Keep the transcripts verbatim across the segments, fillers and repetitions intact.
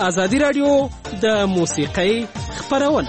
ازادي راډیو د موسیقۍ خپرونه.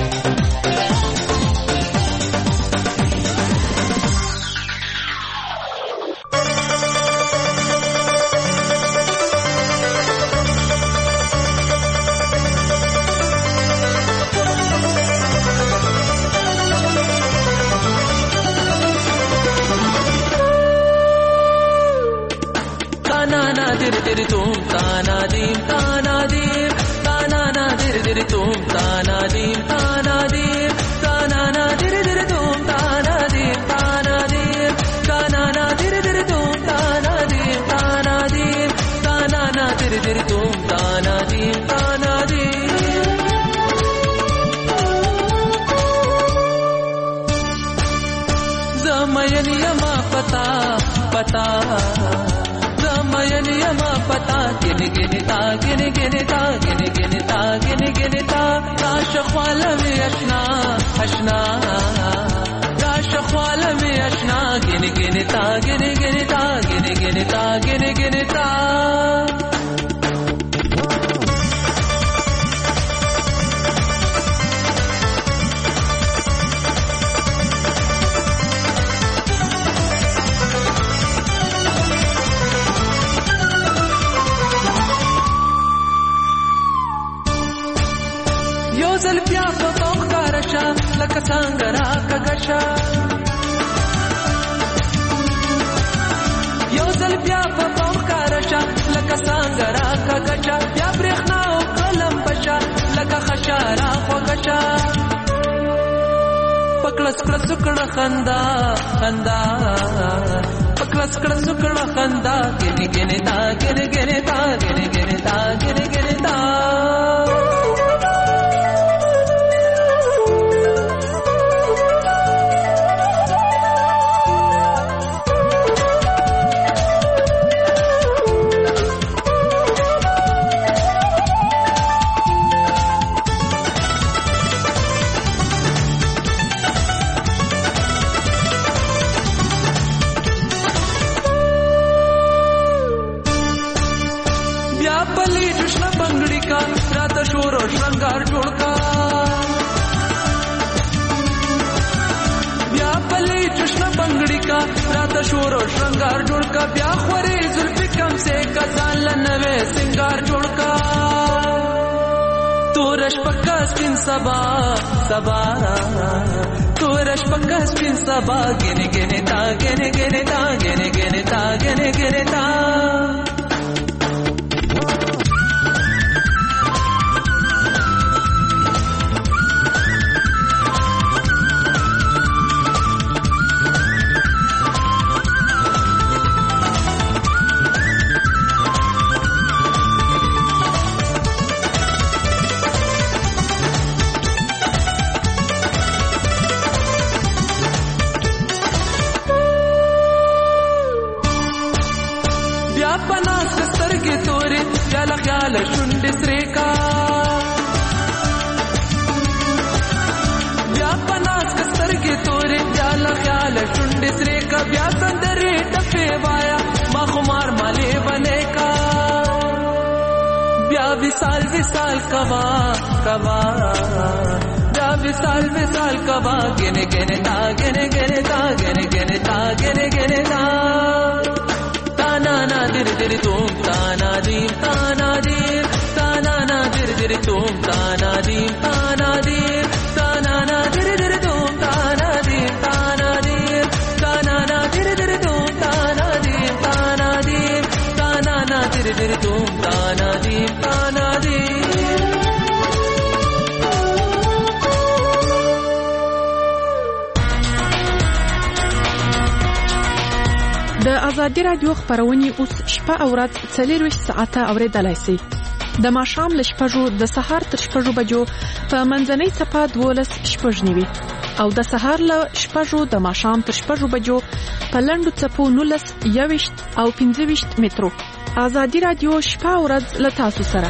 د ازادي راډیو خبرونه اوس شپه او ورځ څلور ساعته اوریدلای شئ. د ماښام له شپږو د سهار تر شپږو بجو په منځنۍ صفه دولس شپږ نیوي او د سهار له شپږو د ماښام تر شپږو بجو په لنډو څپو نولس یوویشت او پنځه ویشت مترو. ازادي راډیو شپه او ورځ له تاسو سره.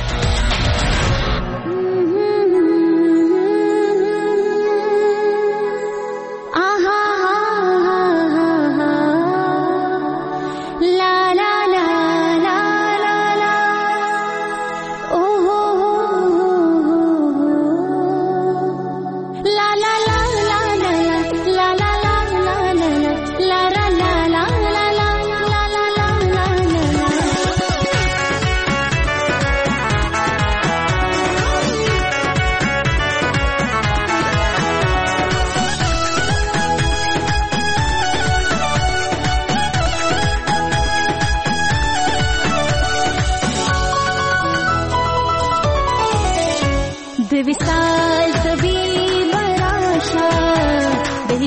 La la la la la la. Oh, oh,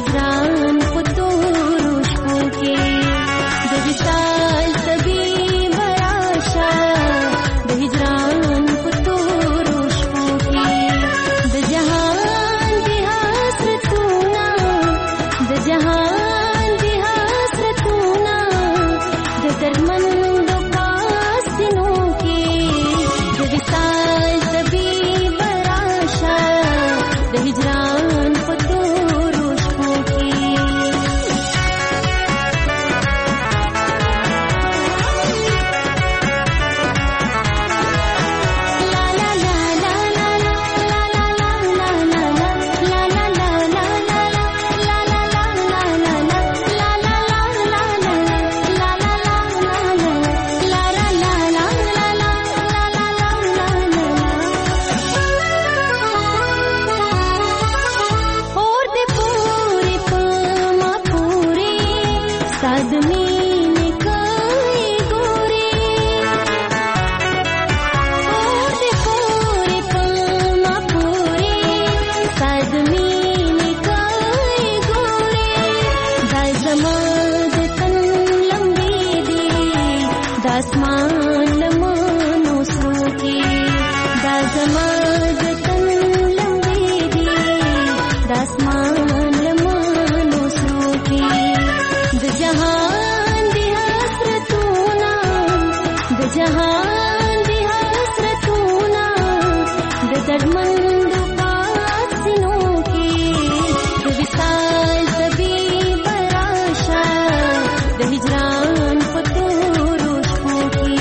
هجران په تورو شپو کې د وصال طبیب راشه د هجران په تورو شپو کې د جهان د حسرتونه د جهان د حسرتونه د درمندو پاسینو کې د وصال طبیب راشه د هجران په تورو شپو کې لا لا لا لا لا لا لا لا لا لا لا لا لا لا لا لا और दे पूरी पमा पूरी सादमी ने कई गोरी और दे पूरी पमा पूरी सादमी ने कई गोरी दाल जमाद तन लंबी दी दासमान लमनो सरोकी दाल जमाद तन लंबी दी दासमान लमनो सरोकी द जहान दी हसरतूना द जहान दी हसरतूना द दर्दमंद पासिनों की द विशाल तबीब राशा द हिजरान په تورو شپو کې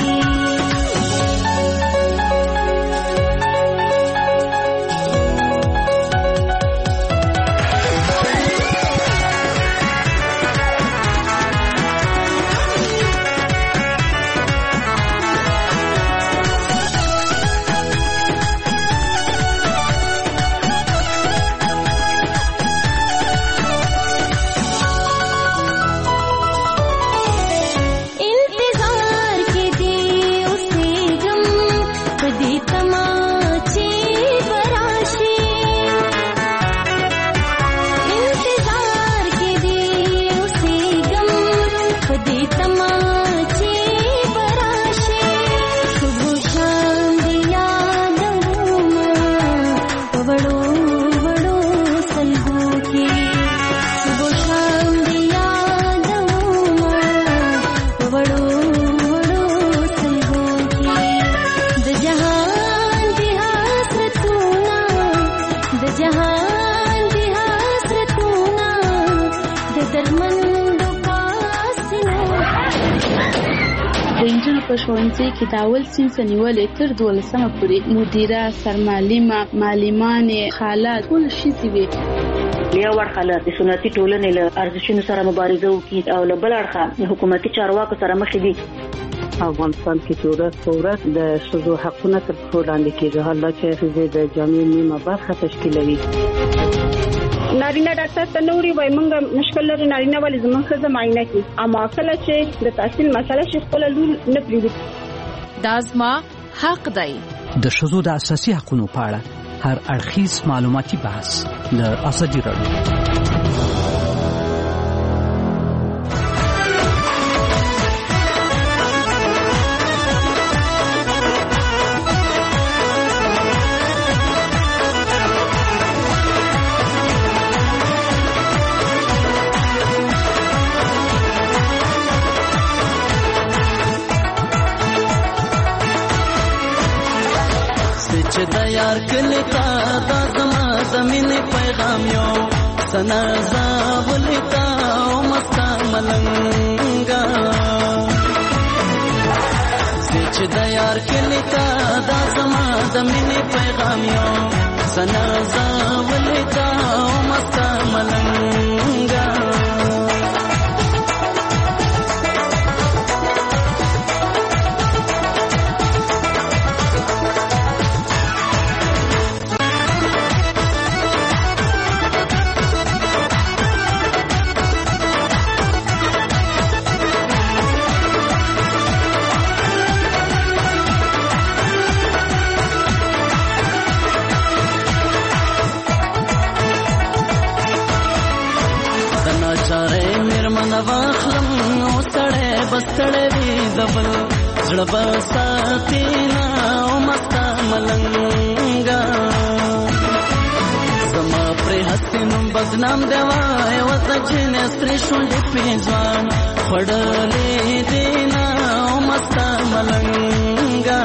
इंतजार के दी उसे गम खुदी तमाचे बराशी इंतजार के दी उसे गम खुदी तमाचे बराशी सुबह शाम दिया दहुमा बड़ो बड़ो सलगो के सुबह शाम दिया दहुमा बड़ो बड़ो सलगो के द जहान दी हसरतूना द जहान दी हसरतूना د درمندو پاسینو د انجونو په ښوونځي کې د اول صنف نیولې تر دولسمه پورې مدیره سرمعلمه معلمانې خاله ټول ښځې وې یو اړخه له سنتي ټولنې له ارزښتونو سره مبارزه وکړي او له بل اړخه حکومتي چارواکو سره مخ دي افغانستان کې چې ورځ په ورځ د ښځو حقونه تر پښو لاندې کېږي حالا چې ښځې د جامعې نیمه برخه تشکیلوي نارینه ډاکټر ته نوري وای مونږ مشکل لري نارینه ولې زموږ ښځه معاینه کوي اما کله چې د تحصیل مسله شي خپل لور نه پریږدي دا زما حق دی د ښځو د اساسي حقوقو په اړه هر اړخیز معلوماتي بحث د ازادي راډیو چې د یار کلی تا دا زما زمین پیغام یو سنا زاولتا او مستا ملنګا چې د یار کلی تا دا زما زمین پیغام یو سنا زاولتا او مستا ملنګا چارې میرمن واخلم نو سړی بستړی وي دبل زړه به ساتي نه او مستا ملنګا زما پرې هسې نوم بدنام دی وای ورته چې نسترې شونډې پې ځوان خوړلې دي نه او مستا ملنګا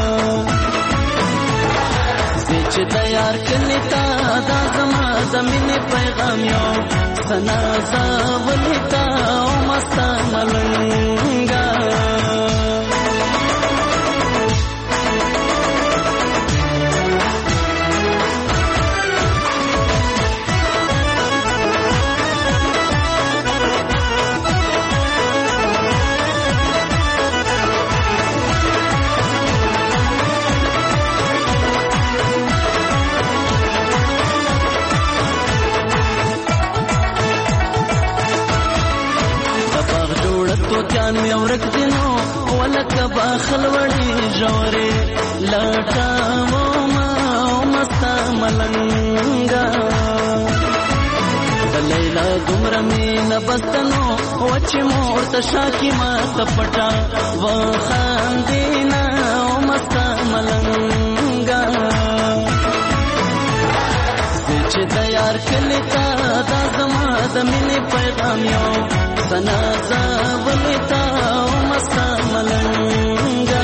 زه چې د یار کلي تا دا زما د مینې پیغام یو سنا زولې تا او مستا ملنګا جان می ورک دینو ولکه باخل وړي جوړې لټا و ما مستا ملنګا د لیلا دومره مینه بستنو وچ مور ته شاکی ما تپټا و خاندینا او مستا ملنګا چې د یار کلی تا دا زما د مینې پیغام یو سنا زولې تا او مستا ملنګا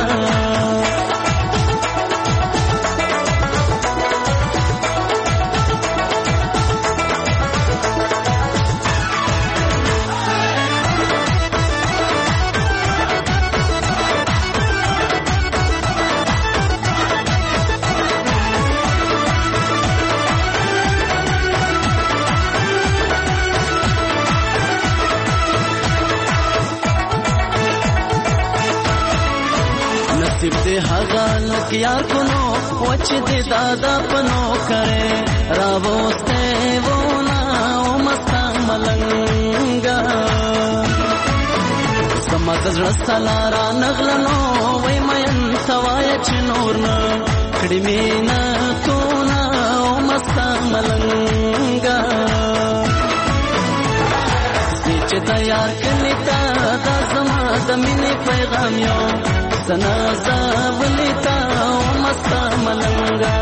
نصیب دې هغه لکه یار کونو وچ دې دادا پنو کرے راوسته ونا او مستا ملنګا سما د زړه ستلارا نغلنو وای مېن توای چې نور نه کړي مینا تو نا او مستا ملنګا چې دا یار کلی تا دا زما د مینې پیغام یو سنا زولې تا او مستا ملنګا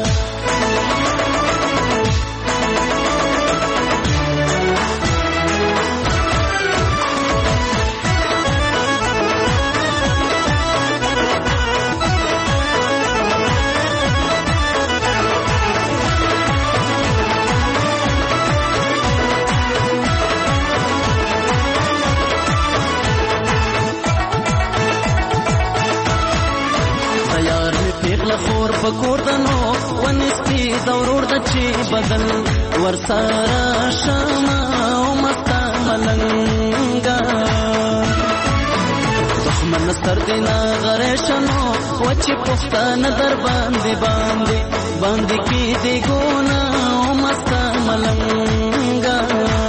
خور پکور دنو ونستی دورور د چی بدل ورسارا شما او مستا ملنګا دښمن ستر دینا غریشنو وچی پختان در باندې باندې باندې کی دی ګونا او مستا ملنګا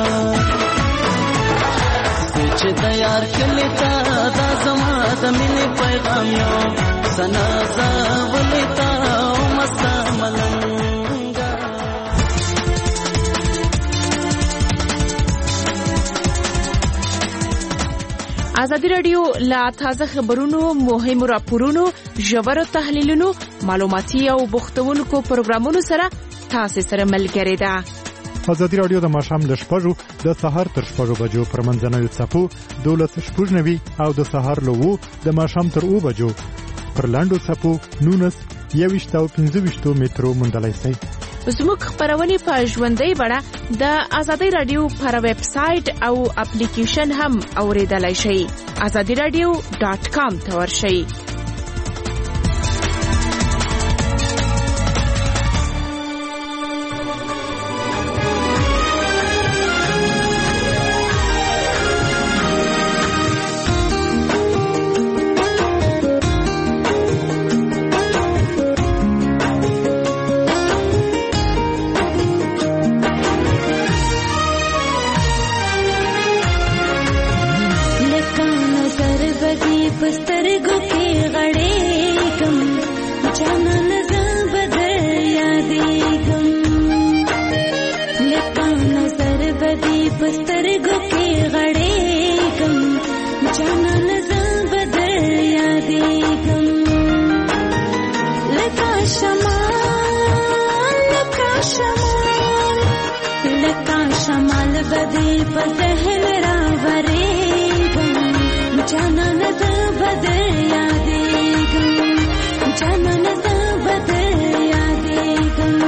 چې د یار کلی تا دا زما د مینې پیغام یو سنا زولې تا او مستا ملنګا ازادي رادیو لا تازه خبرونو مهم راپورونو ژور تحلیلونو معلوماتي او بوختونکو پروګرامونو سره تاسو سره ملګری ده. ازادي رادیو د ماښام له شپږو د سهار تر شپږو بجو پر منځنوي څپو دولس شپږ نوي او د سهار له وو د ماښام تر اوو بجو پر لاندو څپو نونس یویشت او پنځه ویشتو مترو موندلای شئ. زموږ خبرونه په ژوندۍ بڼه د ازادي رادیو پر ویب سټ او اپلیکیشن هم اوریدلای شئ. ازادي رادیو ډاټ کام ته ورشئ. बस्तर गो بدی په ذهن راورېږم جانانه زه به در یادېږم جانانه زه به در یادېږم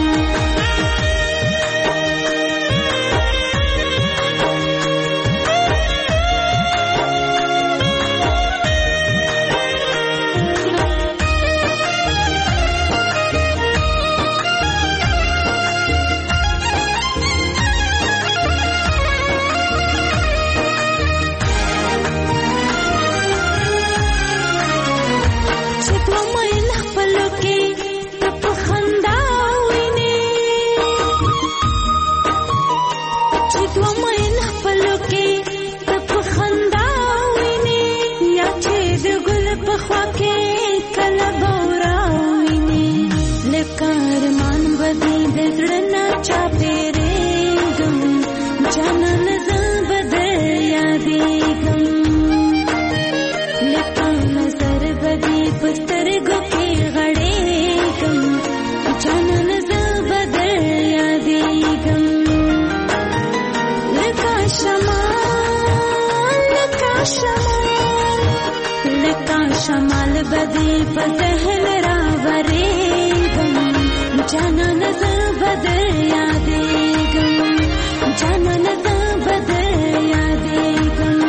شمال بدی په ذهن راورېږم جانانه زه به در یادېږم جانانه زه به در یادېږم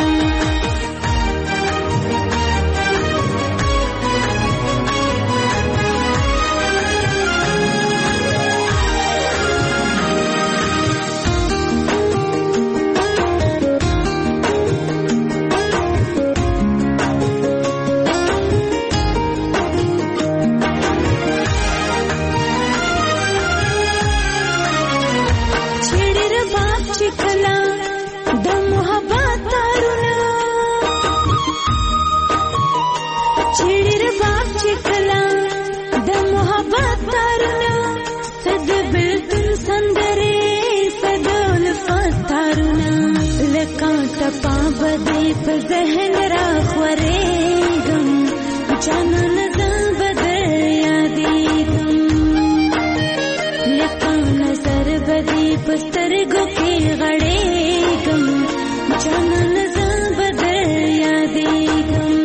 په ذهن راخورېږم جانانه زه به در یادېږم لکه نظر به دې په سترګو کې غړېږم جانانه زه به در یادېږم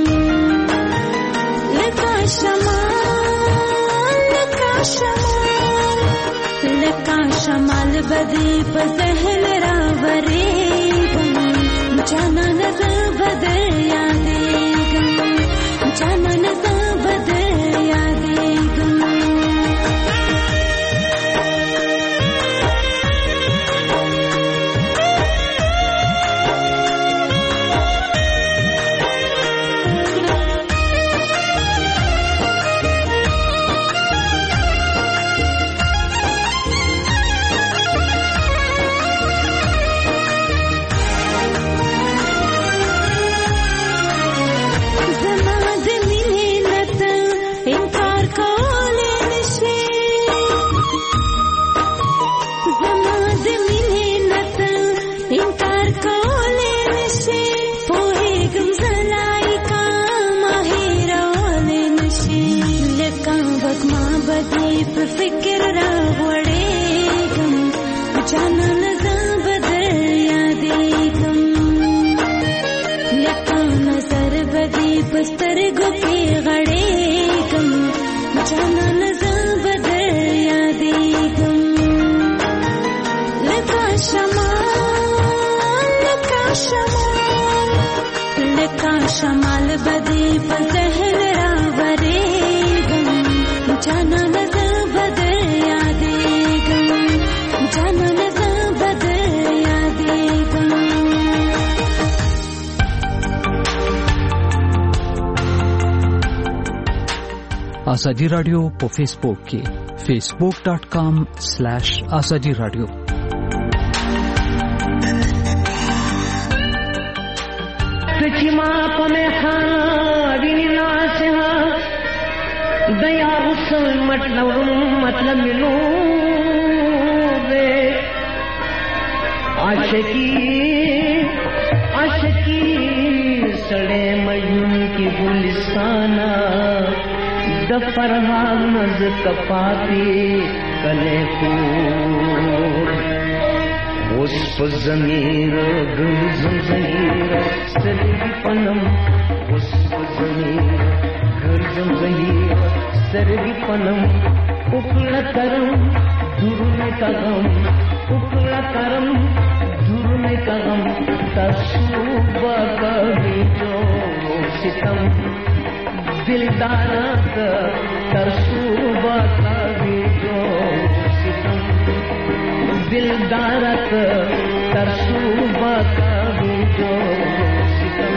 لکه شمال لکه شمال لکه شمال به دې په ذهن راورېږم جانانه زه به در یادېږم جانانه زه به در یادېږم فکر راغړېږم جانانه زه به در یادېږم لکه نظر به دې په سترګو کې غړېږم جانانه زه به در یادېږم لکه شمال لکه شمال لکه شمال به دې په ذهن راورېږم جانانه زه به در یادېږم جانانه زه به در یادېږم ازادي رادیو په فیسبوک کې facebook dot com slash azadi radio سچما پمه خانا ویننا سها दया उस मतलब मतलब मिलो वे आशिकी आशिकी सड़े मयूं की गुलिस्ताना दफरहाग नज कपाती कले को اوس په ضمیر ګرځم زهیر سترګې پنم اوس په ضمیر ګرځم زهیر سترګې پنم وکړه کرم دورونه کغم وکړه کرم دورونه کغم تاسو باندې جو ستم دلدارا تاسو باندې جو ستم دلدارا تاسو باندې جو ستم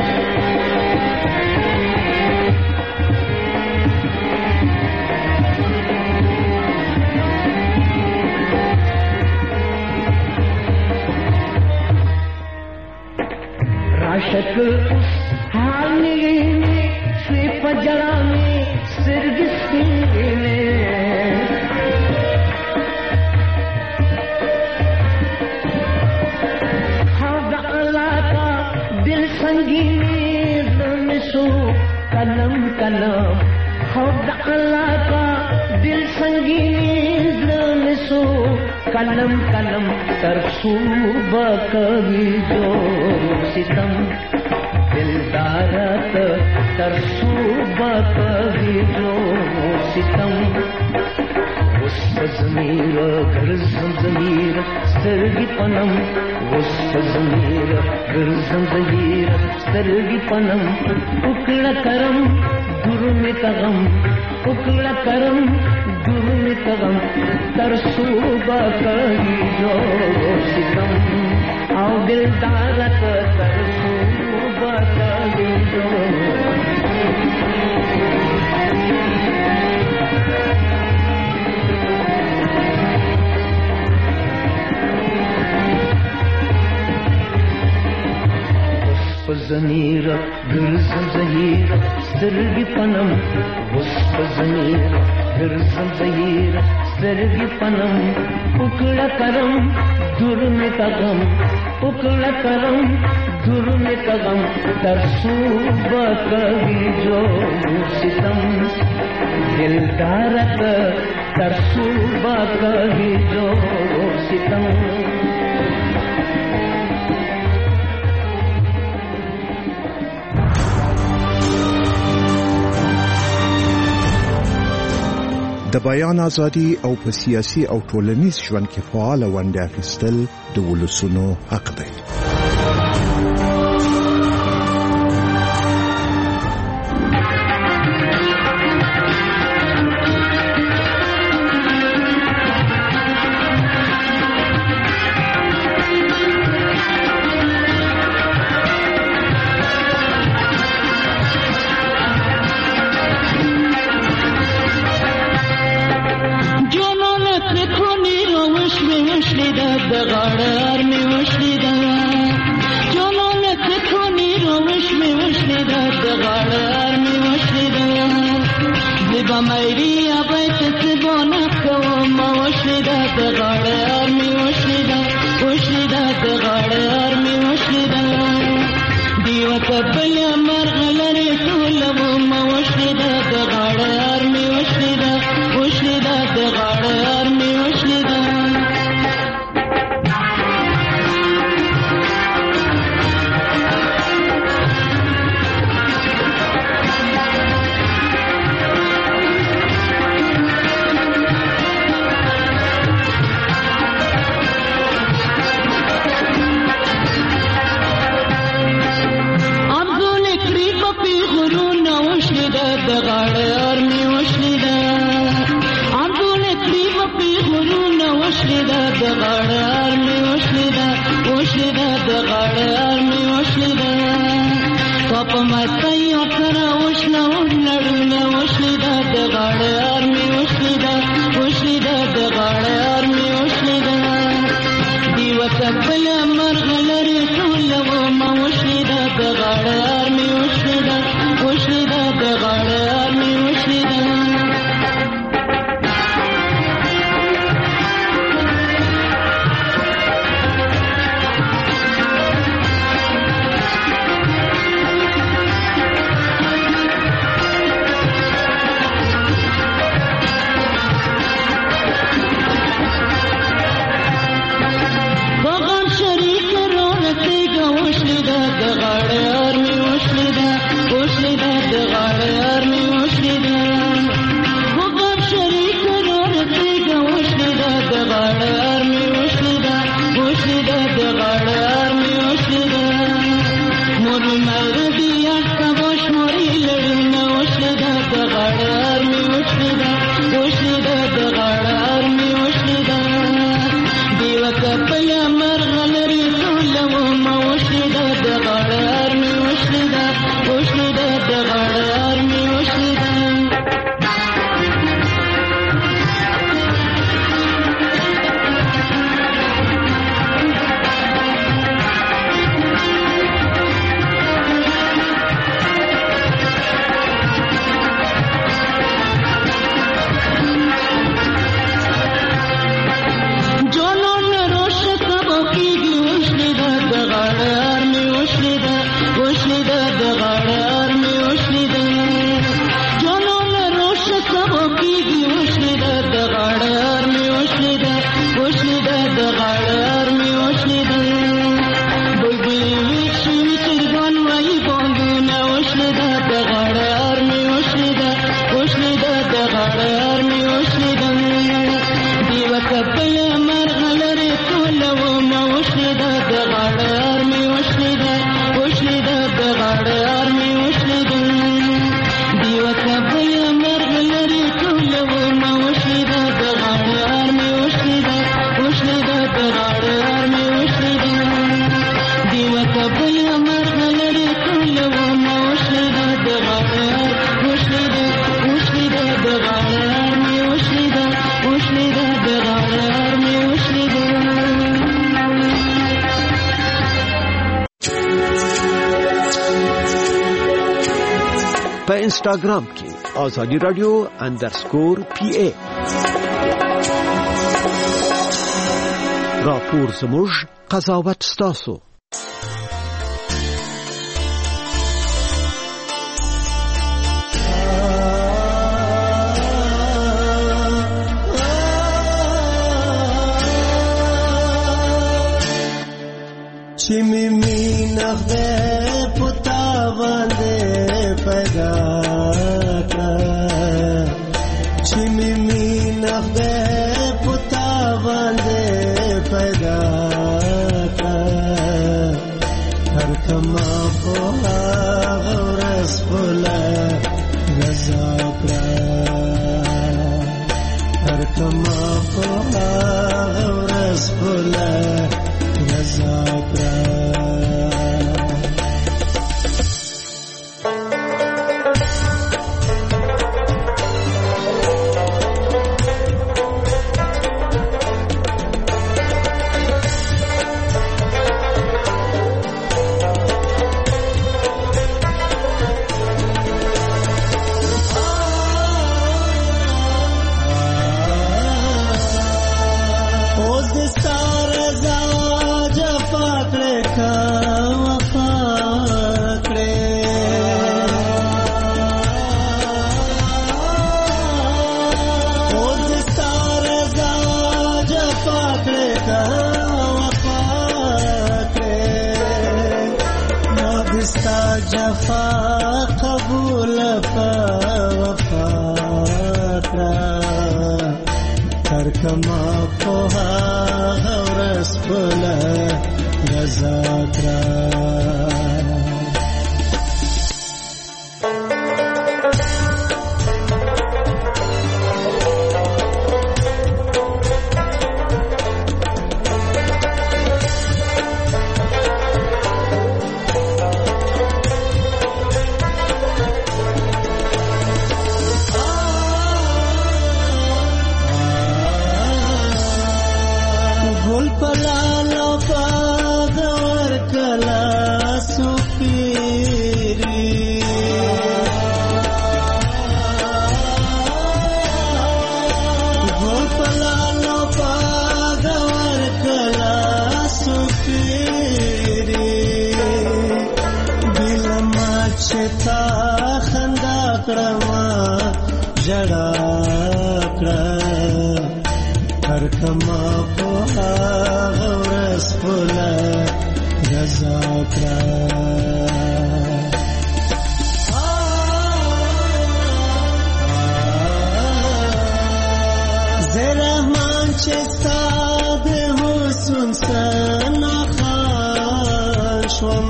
राशक उस हाल ने से पजड़ा में सिरगिस्ती ने हाँ अल्लाह का दिल संगीनी नसो कलम कलम हाँ अल्लाह का दिल संगीनी नसो कलम कलम तरसूब कभी जो सितम दिलदारत तरसूब कभी जो सितम उस ज़मीर गर्ज़म ज़मीर सरगी पनम उस ज़मीर गर्ज़म ज़मीर सरगी पनम उकड़ा करम दुर में कगम उकड़ा करम दुर में कगम तरसूब कभी जो सितम आओ दिलदारत तरसूब कभी जो ज़मीर गर्ज़म ज़हीर स्तरगी पनम उस ज़मीर गर्ज़म ज़हीर स्तरगी पनम उकड़ा करम दुर में कगम उकड़ा करम दुर में कगम तरसूब कभी जो सितम दिलदारत तरसूब कभी जो सितम د بیان ازادي او په سیاسي او ټولنیز ژوند کې فعال ونډه اخیستل د ولسونو حق دی. مرغلري ټولو ما وشلېده د غاړه ارمې وشلېده وشلېده د غاړه ارمې وشلېده په انسټاګرام کې آزادی رادیو انډرسکور پی ای راپور زموږ قضاوت ستاسو چې می مینه پتا باندې پیدا کړه چې می مینه پتا باندې پیدا کړه هر کما په ورس بوله رضا کړه هر کما په ورس بوله رضا کړه جفا قبول په وفا کړه تر کما په ورس بوله رضا کړه جڑا کړه هر کما په ورس بوله رضا کړه زرهمان چې ستاد حسن سنا خان شوم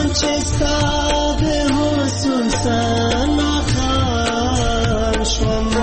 From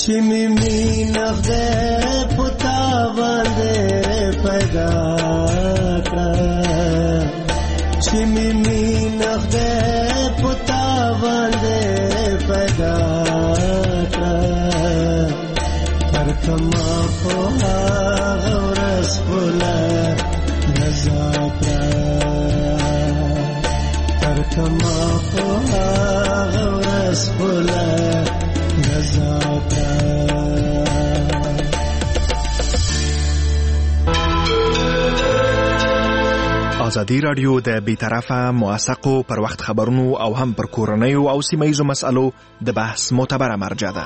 چې مې نغده پتا باندې پیدا کړه چې مې نغده پتا باندې پیدا کړه تر کما په اورس بوله رضا کړه تر کما په اورس بوله رضا ازادي رادیو د بیطرفه موثقو پر وخت خبرونو او هم پر کورنیو او سیمه‌ییزو مسألو د بحث معتبره مرجع ده.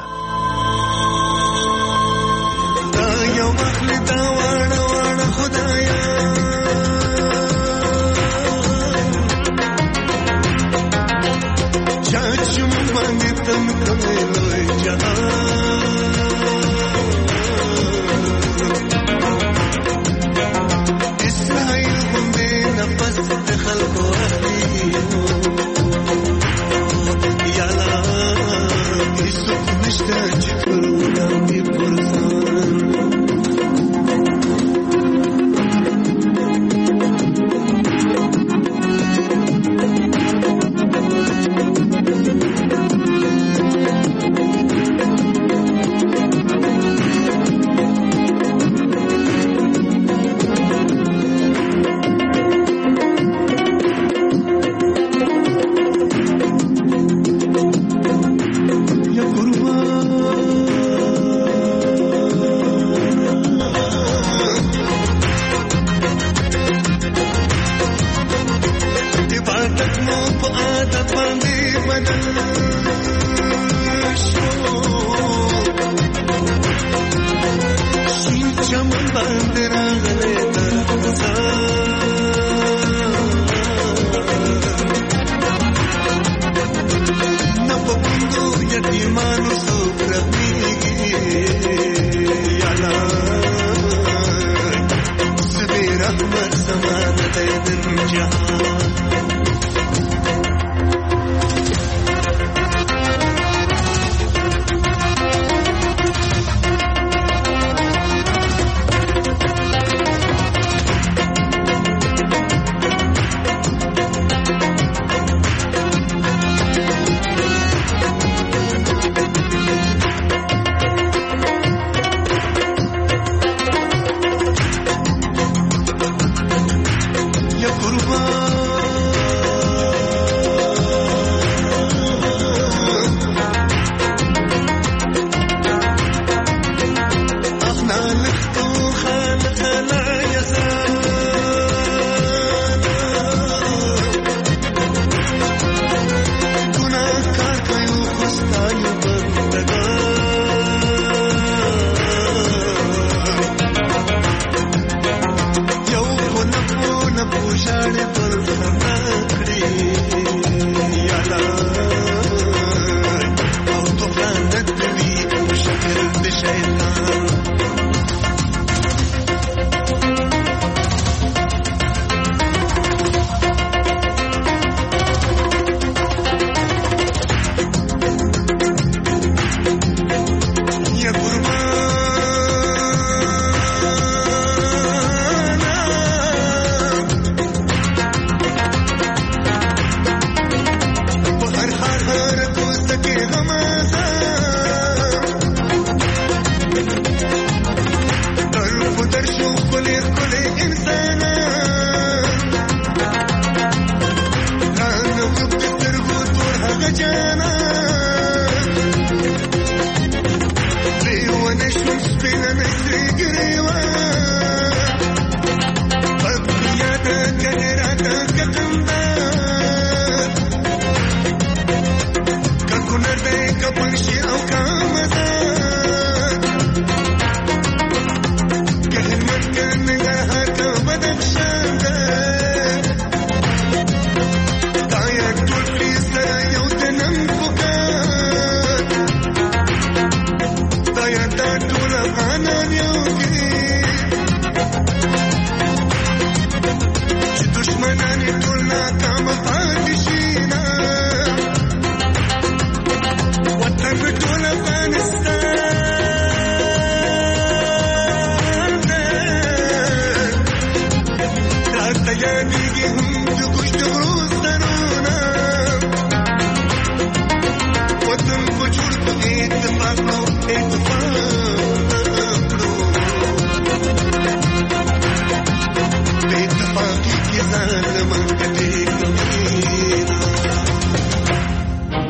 Thank you.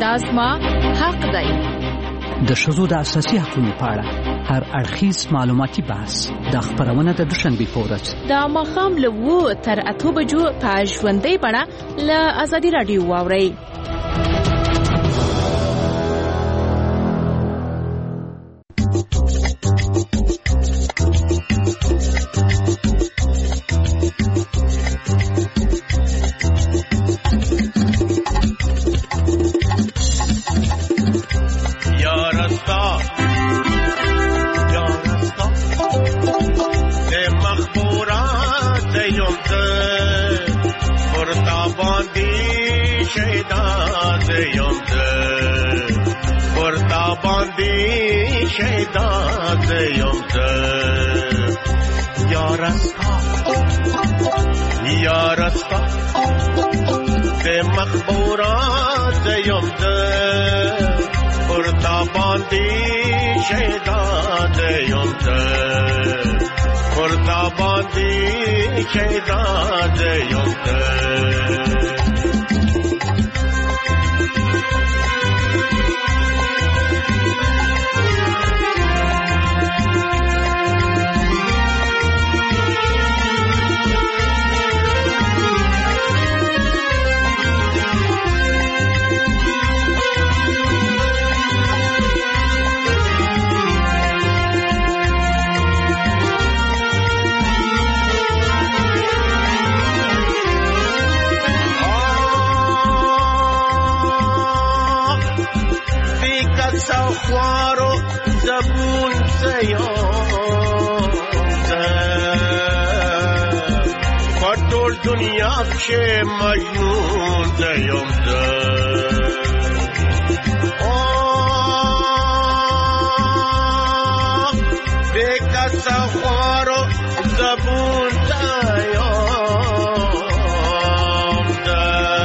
دا زما حق دی. د ښځو د اساسي حقوقو په اړه هر اړخیز معلوماتي بحث د خبرونه د دوشنبې په ورځ د ماښام له اوه تر اتو بجو په ژوندۍ بڼه له ازادي راډیو واورئ. شهداد یوم ده یارستا یارستا ده مخبورات یوم ده پرتاباندی شهداد یوم ده پرتاباندی شهداد یوم ده خوارو زبون زیام ده پتول دنیا که مجنون زیام ده آه بیکسا خوارو زبون زیام ده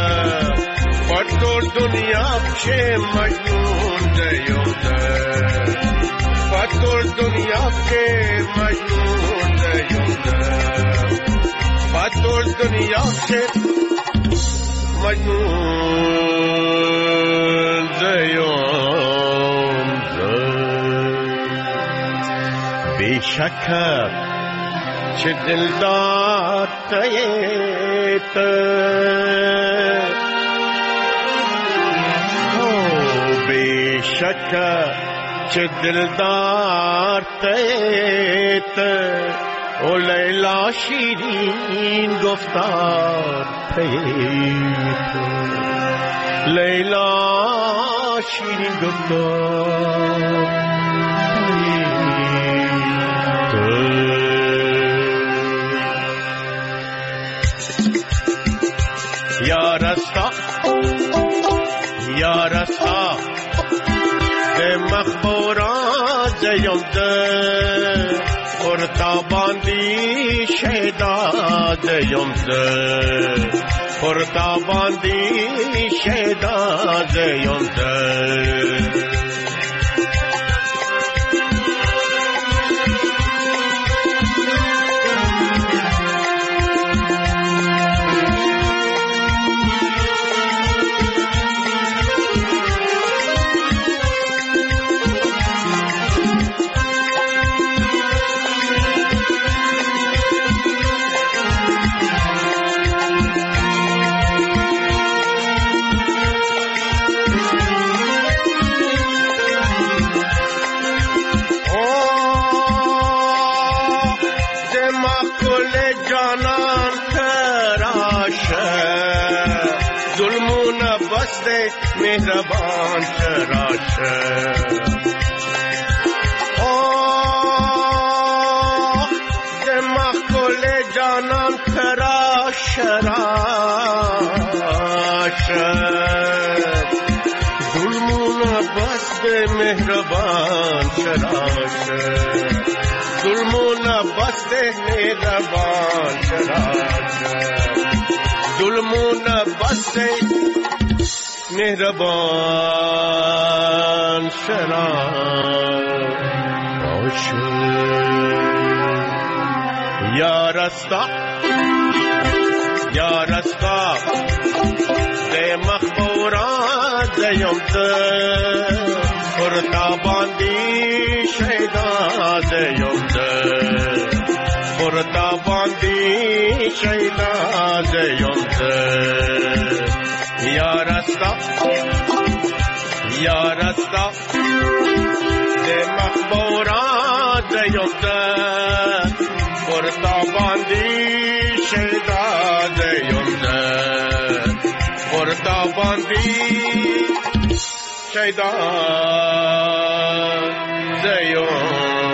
پتول دنیا که مجنون زیام پتول دنیا کے مجنون زیوم ده پتول دنیا کے مجنون زیوم ده بی شک چه دلدار تیت بی شک چه دلدار تیت او لیلا شیرین گفتار تیت لیلا شیرین گفتار تیت یا رستا یا رستا مخبورات زیوم ده پرتاباندی شهداد یوم ده پرتاباندی شهداد یوم ده مهربان تراش آه دماغ کل جانان تراش راش ظلمون بست مهربان تراش ظلمون بست مهربان تراش ظلمون بست مهربان شراش یا رستا یا رستا ده مخبورات یم زه پر تا باندې شهیداد یم زه پر تا باندې شهیداد یم زه یا رستا یا رستا د مخبورات یم زه پر تا باندې شهیداد یم زه پر تا باندې شهیداد یم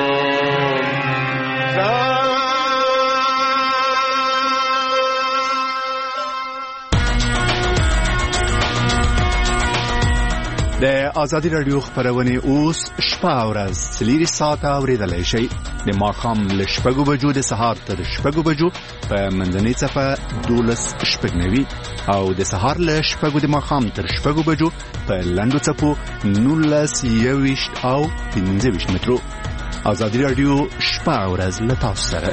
د ازادي رادیو خبرونه اوس شپه او ورځ سلیری ساعته اوریدلای شي د ماښام له شپږو بجو د سهار تر شپږو بجو په منځنۍ صفه دولس شپږنوي او د سهار له شپږو د ماښام تر شپږو بجو په لنډو څپو نولس یويشت او پنځه ویشت مترو. ازادي رادیو شپه او ورځ له تاسو سره.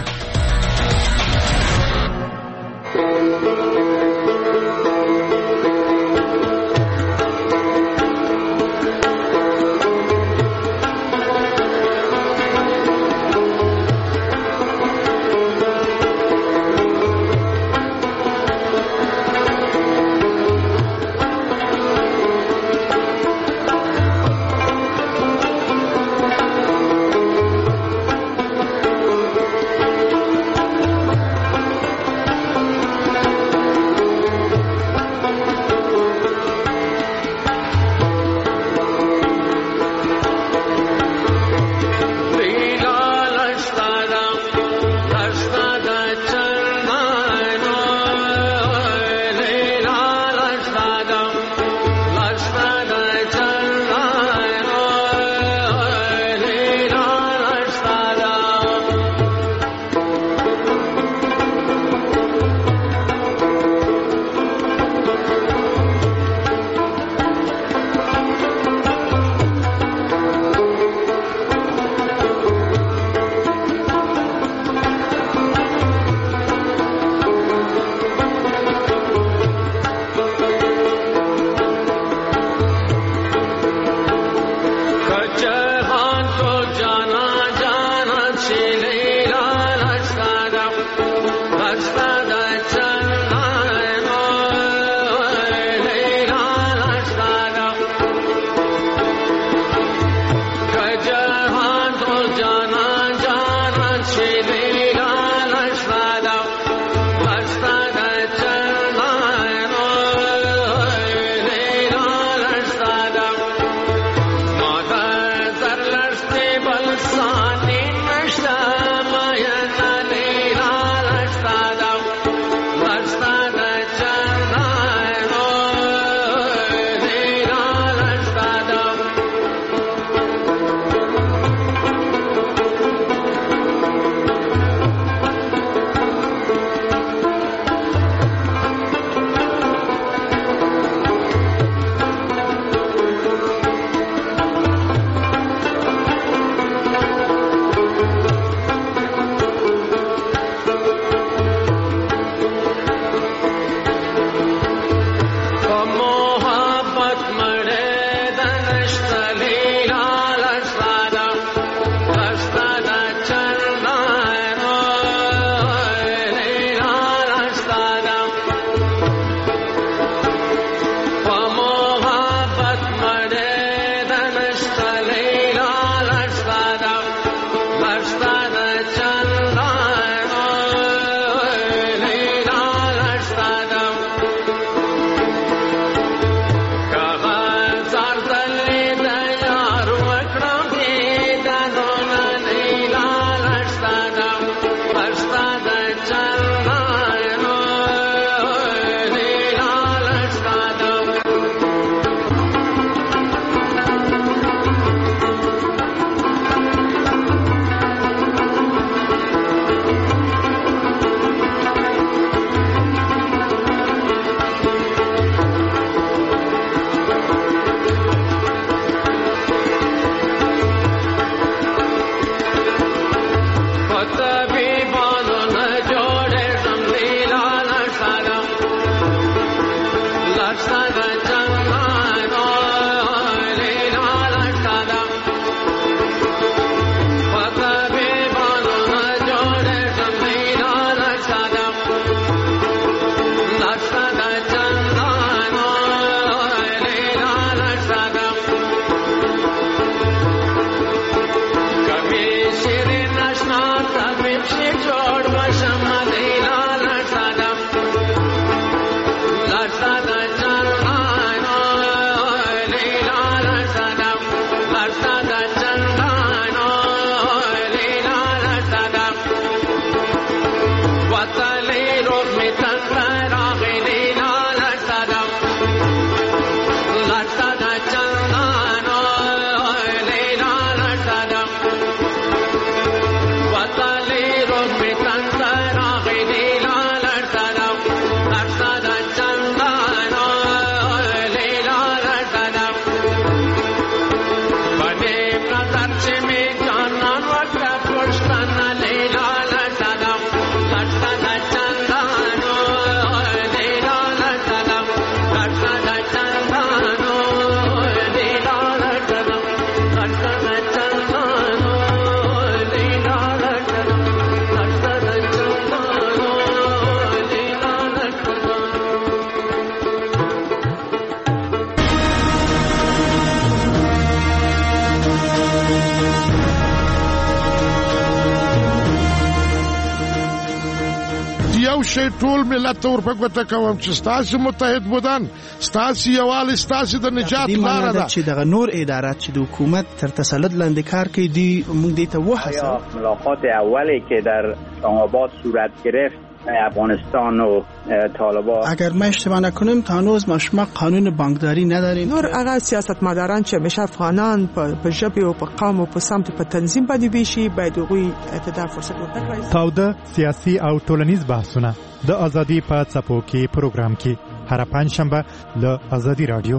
شي ټول ملت ته ورپکوته کوم چې ستاسو متحد بودن ستاسو یووالی ستاسو د نجات لاره ده چې دغه نور ادارات چې د حکومت تر تسلط لاندې کار کوي دی موږ دې ته وحسه ملاقات اولی که در آباد صورت گرفت افغانستان و طالبان اگر ما اشتباه نکنیم تا هنوز ما شما قانون بانکداری نداریم نور هغه سیاستمداران چې همیشه افغانان په ژبه او په قوم او په سمت په تنظیم باندې بيشي باید هغوی ته فرصت ورکړي. تاوده سیاسي او ټولنیز بحثونه د ازادي په څپو کې پروګرام کې هر پنځشنبه له ازادي رادیو.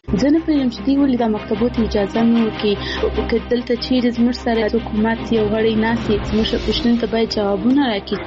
زه نه پوهېږم چې دوی ولې دا مکتبو ته اجازه نه ورکوي. که دلته چیرې زموږ سره حکومت یو غړی ناست وي زموږ پوښتنې ته باید جوابونه راکړي.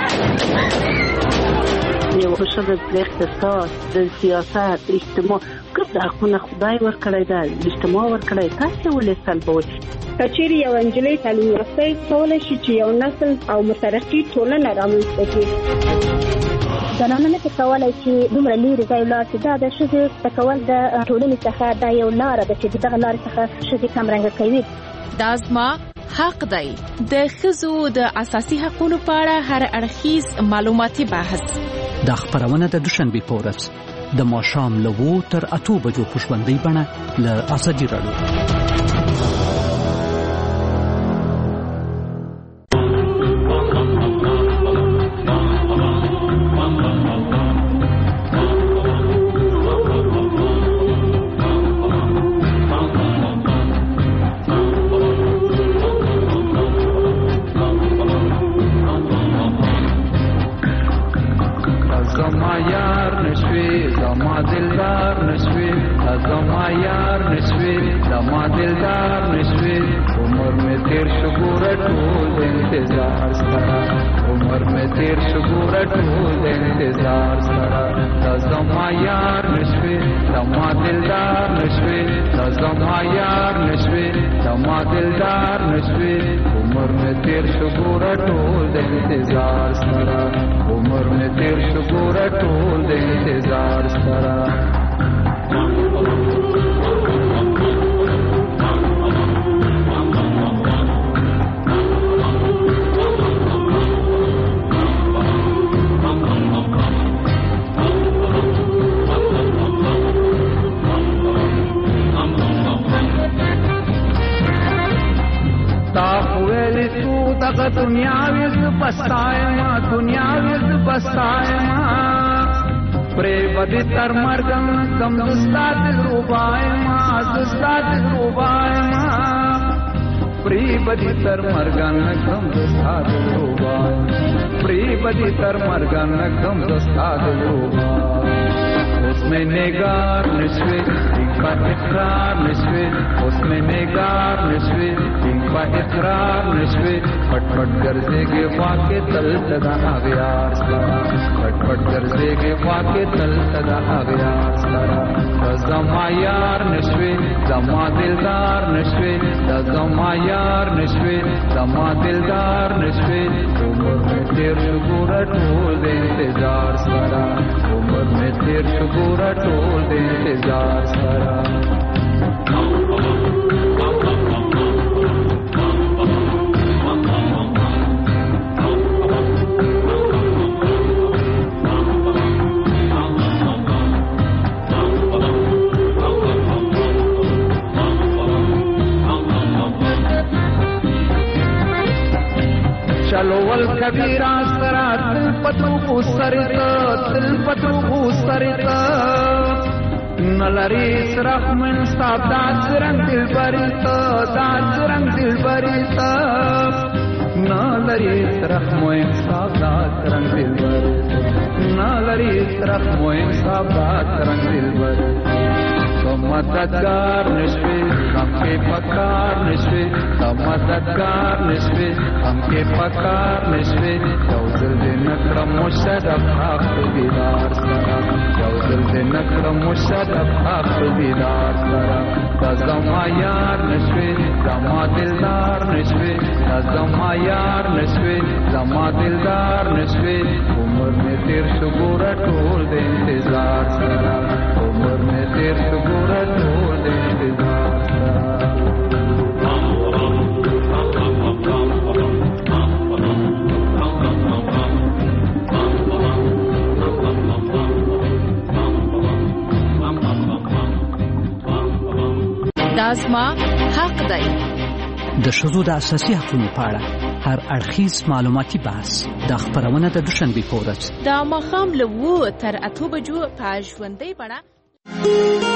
یو ښه د اقتصاد د سیاست اجتماع کوم د حقونه خدای ورکړی دا اجتماع ورکړی تاسو ولې سلبوي. کچېرې یو انجلۍ تعلیم یافته کولی شي چې یو نسل او مترقي ټولنه رامنځته کړي. زنانه نشي کولی چې دومره لرې ځای ولاړ شي. دا د ښځې زده کول د ټولنې څخه دا یو لاره ده چې د دغه لارې څخه ښځې کمرنګه کوي. دا زما حق دی. د ښځو د اساسي حقوقو په اړه هر اړخیز معلوماتي بحث. دا خبرونه د دوشنبه په ورځ د ماښام له اوو تر اتو بجو په ژوندۍ بڼه له ازادي راډیو. तर मर्गन कम दोस्ताद लोबा प्री बदी तर मर्गन कम दोस्ताद लोबा उसमें नेगार नशवे इनका इकरार नशवे उसमें नेगार नशवे इनका इकरार नशवे फटफट गर्जे के वाके तल तदा आव्यार सरा फटफट गर्जे के वाके तल तदा आव्यार सरा जमा यार नशवे जमा दिलदार नशवे जमा यार नशवे जमा दिलदार नशवे उम्र में तेर शुगुरा ढोल दे इंतजार सरा उम्र में तेर शुगुरा ढोल दे इंतजार सरा चलो वल कबीरा सरा दिल पतू सरित दिल पतू सरित नलरी सरफ में सादात रंग दिल बरित दात रंग दिल बरित नलरी सरफ में सादात रंग दिल बरित नलरी सरफ में सादात रंग दिल बरित मददगार नशवे हमके पकार नशवे मददगार नशवे हमके पकार नशवे जौजल दिन क्रम मुशरफ आखिर दीदार सरा जौजल दिन क्रम मुशरफ आखिर दीदार सरा तजमा यार नशवे जमा दिलदार नशवे तजमा यार नशवे जमा दिलदार नशवे उम्र में तेर शुगुरा ढोल दे इंतजार सरा उम्र में तेर शुगुरा ढोल दे इंतजार دازما حق دی. د ښځو د اساسي حقوقو په اړه هر اړخیز معلوماتي بحث د خبرونه د دوشنبه په ورځ د ماښام له اوو تر اتو بجو په ژوندۍ بڼه